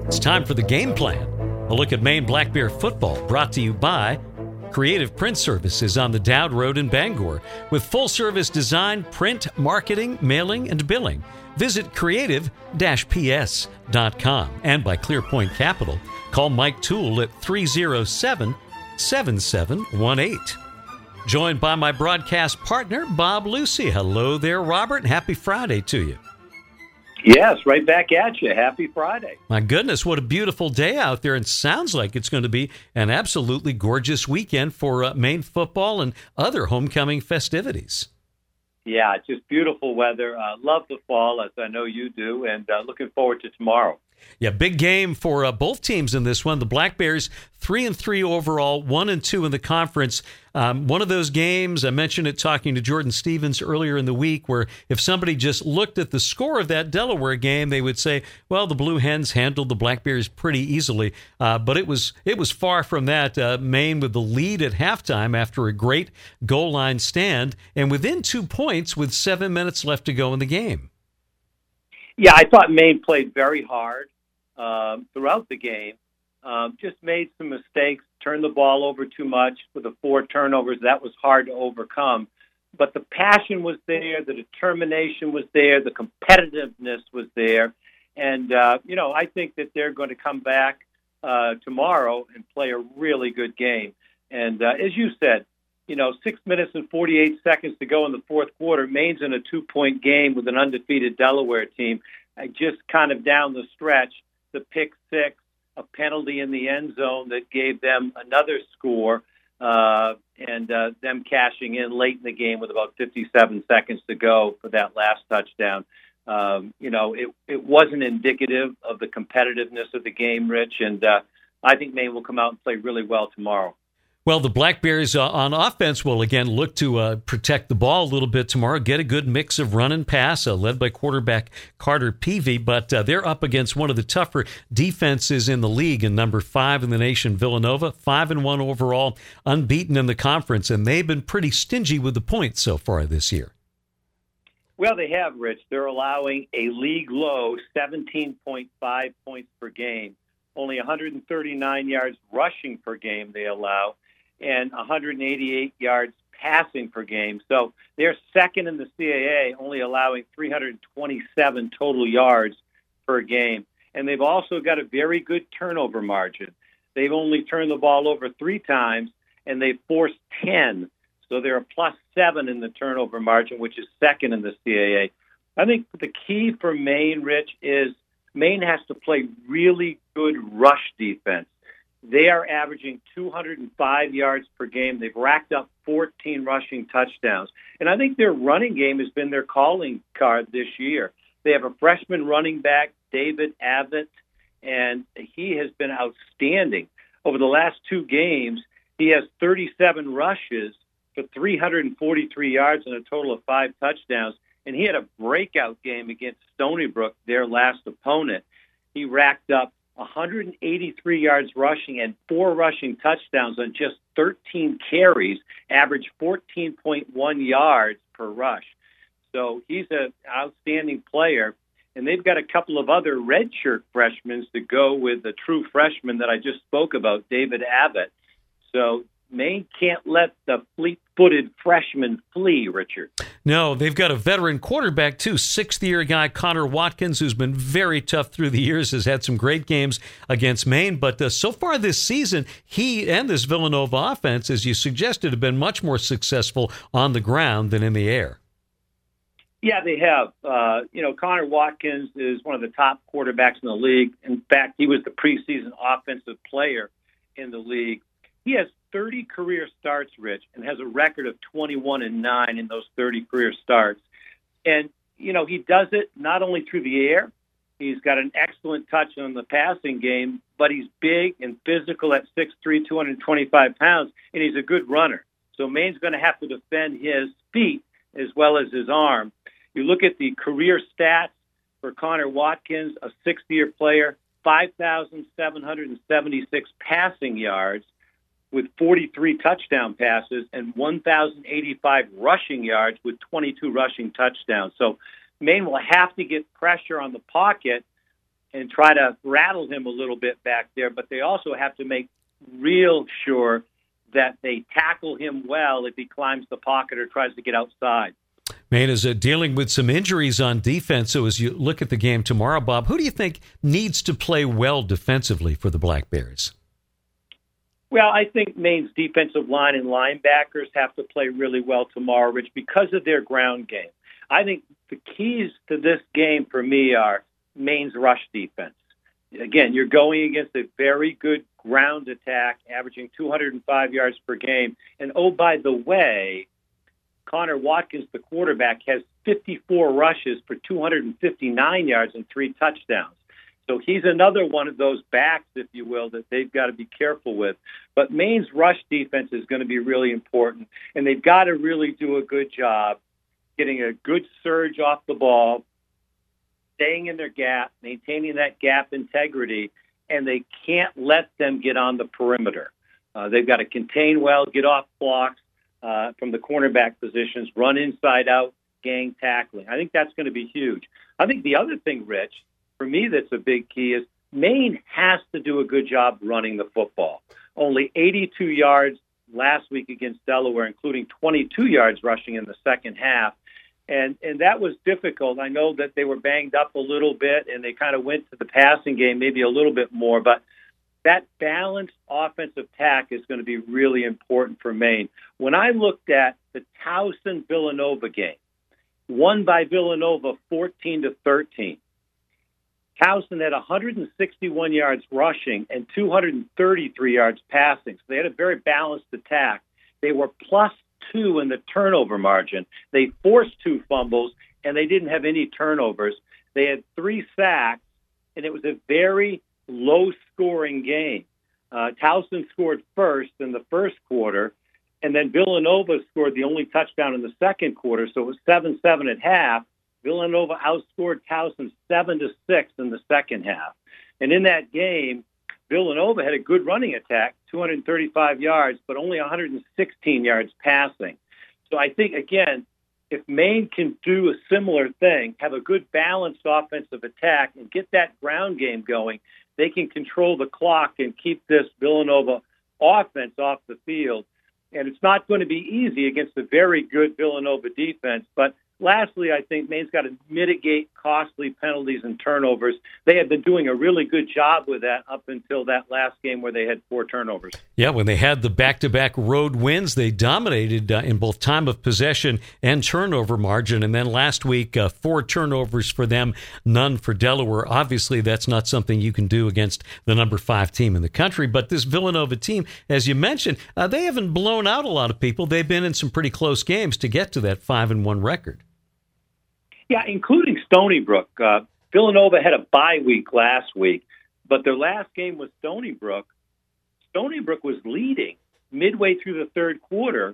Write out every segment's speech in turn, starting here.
It's time for the game plan. A look at Maine Black Bear football, brought to you by Creative Print Services on the Dowd Road in Bangor. With full-service design, print, marketing, mailing, and billing. Visit creative-ps.com. And by ClearPoint Capital. Call Mike Toole at 307-7718. Joined by my broadcast partner, Bob Lucy. Hello there, Robert. Happy Friday to you. Yes, right back at you. Happy Friday. My goodness, what a beautiful day out there. And sounds like it's going to be an absolutely gorgeous weekend for Maine football and other homecoming festivities. Yeah, it's just beautiful weather. Love the fall, as I know you do, and looking forward to tomorrow. Yeah, big game for both teams in this one. The Black Bears 3-3 overall, 1-2 in the conference. One of those games, I mentioned it talking to Jordan Stevens earlier in the week, where if somebody just looked at the score of that Delaware game, they would say, well, the Blue Hens handled the Black Bears pretty easily. But it was far from that. Maine with the lead at halftime after a great goal line stand, and within 2 points with 7 minutes left to go in the game. Yeah, I thought Maine played very hard throughout the game. Just made some mistakes, turned the ball over too much with the 4 turnovers. That was hard to overcome. But the passion was there, the determination was there, the competitiveness was there. And, I think that they're going to come back tomorrow and play a really good game. And as you said, 6 minutes and 48 seconds to go in the fourth quarter. Maine's in a 2-point game with an undefeated Delaware team. Just kind of down the stretch, the pick six, a penalty in the end zone that gave them another score, and them cashing in late in the game with about 57 seconds to go for that last touchdown. It wasn't indicative of the competitiveness of the game, Rich, and I think Maine will come out and play really well tomorrow. Well, the Black Bears on offense will again look to protect the ball a little bit tomorrow, get a good mix of run and pass, led by quarterback Carter Peavy, but they're up against one of the tougher defenses in the league, and number 5 in the nation, Villanova, 5-1 overall, unbeaten in the conference, and they've been pretty stingy with the points so far this year. Well, they have, Rich. They're allowing a league low 17.5 points per game, only 139 yards rushing per game they allow, and 188 yards passing per game. So they're second in the CAA, only allowing 327 total yards per game. And they've also got a very good turnover margin. They've only turned the ball over 3 times, and they've forced 10. So they're a +7 in the turnover margin, which is second in the CAA. I think the key for Maine, Rich, is Maine has to play really good rush defense. They are averaging 205 yards per game. They've racked up 14 rushing touchdowns. And I think their running game has been their calling card this year. They have a freshman running back, David Abbott, and he has been outstanding. Over the last 2 games, he has 37 rushes for 343 yards and a total of 5 touchdowns. And he had a breakout game against Stony Brook, their last opponent. He racked up 183 yards rushing and 4 rushing touchdowns on just 13 carries, averaged 14.1 yards per rush. So he's an outstanding player. And they've got a couple of other redshirt freshmen to go with the true freshman that I just spoke about, David Abbott. So Maine can't let the fleet-footed freshman flee, Richard. No, they've got a veteran quarterback, too, 6th-year guy Connor Watkins, who's been very tough through the years, has had some great games against Maine. But so far this season, he and this Villanova offense, as you suggested, have been much more successful on the ground than in the air. Yeah, they have. Connor Watkins is one of the top quarterbacks in the league. In fact, he was the preseason offensive player in the league. He has 30 career starts, Rich, and has a record of 21-9 in those 30 career starts. And, he does it not only through the air. He's got an excellent touch on the passing game, but he's big and physical at 6'3", 225 pounds, and he's a good runner. So Maine's going to have to defend his feet as well as his arm. You look at the career stats for Connor Watkins, a 6th-year player, 5,776 passing yards, with 43 touchdown passes and 1,085 rushing yards with 22 rushing touchdowns. So Maine will have to get pressure on the pocket, and try to rattle him a little bit back there, but they also have to make real sure that they tackle him well if he climbs the pocket or tries to get outside. Maine is dealing with some injuries on defense. So as you look at the game tomorrow, Bob, who do you think needs to play well defensively for the Black Bears? Well, I think Maine's defensive line and linebackers have to play really well tomorrow, Rich, because of their ground game. I think the keys to this game for me are Maine's rush defense. Again, you're going against a very good ground attack, averaging 205 yards per game. And, oh, by the way, Connor Watkins, the quarterback, has 54 rushes for 259 yards and 3 touchdowns. So he's another one of those backs, if you will, that they've got to be careful with. But Maine's rush defense is going to be really important, and they've got to really do a good job getting a good surge off the ball, staying in their gap, maintaining that gap integrity, and they can't let them get on the perimeter. They've got to contain well, get off blocks from the cornerback positions, run inside out, gang tackling. I think that's going to be huge. I think the other thing, Rich, for me that's a big key is Maine has to do a good job running the football. Only 82 yards last week against Delaware, including 22 yards rushing in the second half. And that was difficult. I know that they were banged up a little bit, and they kind of went to the passing game maybe a little bit more. But that balanced offensive tack is going to be really important for Maine. When I looked at the Towson-Villanova game, won by Villanova 14-13, Towson had 161 yards rushing and 233 yards passing. So they had a very balanced attack. They were +2 in the turnover margin. They forced 2 fumbles, and they didn't have any turnovers. They had 3 sacks, and it was a very low-scoring game. Towson scored first in the first quarter, and then Villanova scored the only touchdown in the second quarter, so it was 7-7 at half. Villanova outscored Towson 7-6 in the second half. And in that game, Villanova had a good running attack, 235 yards, but only 116 yards passing. So I think, again, if Maine can do a similar thing, have a good balanced offensive attack, and get that ground game going, they can control the clock and keep this Villanova offense off the field. And it's not going to be easy against a very good Villanova defense, but lastly, I think Maine's got to mitigate costly penalties and turnovers. They have been doing a really good job with that up until that last game where they had 4 turnovers. Yeah, when they had the back-to-back road wins, they dominated in both time of possession and turnover margin. And then last week, 4 turnovers for them, none for Delaware. Obviously, that's not something you can do against the number 5 team in the country. But this Villanova team, as you mentioned, they haven't blown out a lot of people. They've been in some pretty close games to get to that 5-1 record. Yeah, including Stony Brook. Villanova had a bye week last week, but their last game was Stony Brook. Stony Brook was leading midway through the third quarter,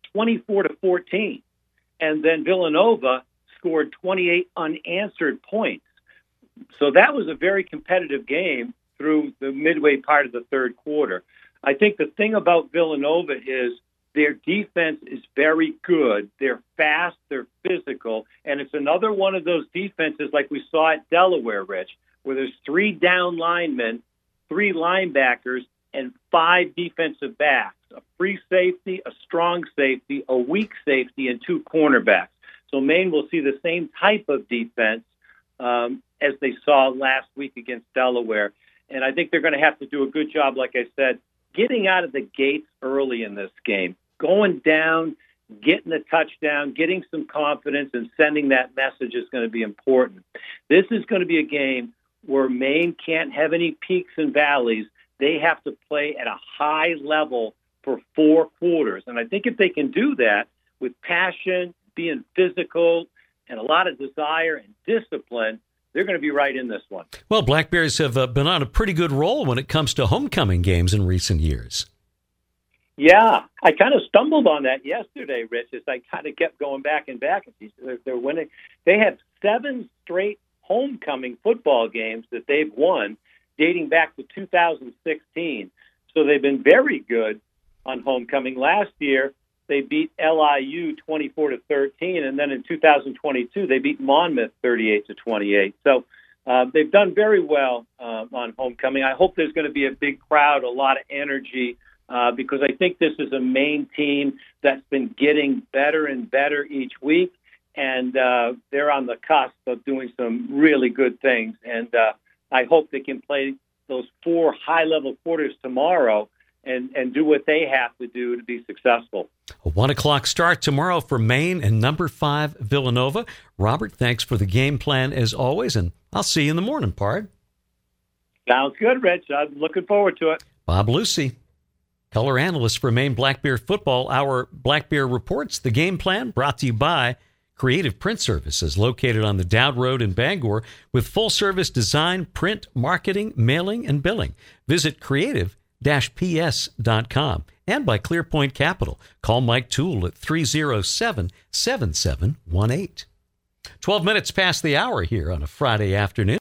24-14. And then Villanova scored 28 unanswered points. So that was a very competitive game through the midway part of the third quarter. I think the thing about Villanova is their defense is very good. They're fast, they're physical, and it's another one of those defenses like we saw at Delaware, Rich, where there's 3 down linemen, 3 linebackers, and 5 defensive backs, a free safety, a strong safety, a weak safety, and 2 cornerbacks. So Maine will see the same type of defense as they saw last week against Delaware. And I think they're going to have to do a good job, like I said, getting out of the gates early in this game, going down, getting a touchdown, getting some confidence, and sending that message is going to be important. This is going to be a game where Maine can't have any peaks and valleys. They have to play at a high level for 4 quarters. And I think if they can do that with passion, being physical, and a lot of desire and discipline, they're going to be right in this one. Well, Black Bears have been on a pretty good roll when it comes to homecoming games in recent years. Yeah, I kind of stumbled on that yesterday, Rich, as I kind of kept going back and back. They're winning. They have 7 straight homecoming football games that they've won dating back to 2016. So they've been very good on homecoming. Last year, they beat LIU 24-13, and then in 2022 they beat Monmouth 38-28. So they've done very well on homecoming. I hope there's going to be a big crowd, a lot of energy, because I think this is a Maine team that's been getting better and better each week, and they're on the cusp of doing some really good things. And I hope they can play those 4 high-level quarters tomorrow and do what they have to do to be successful. A 1 o'clock start tomorrow for Maine and number 5 Villanova. Robert, thanks for the game plan as always, and I'll see you in the morning, Pard. Sounds good, Rich. I'm looking forward to it. Bob Lucy, color analyst for Maine Black Bear football. Our Black Bear reports the game plan brought to you by Creative Print Services, located on the Dowd Road in Bangor, with full-service design, print, marketing, mailing, and billing. Visit creative-ps.com. And by ClearPoint Capital. Call Mike Toole at 307-7718. 12 minutes past the hour here on a Friday afternoon.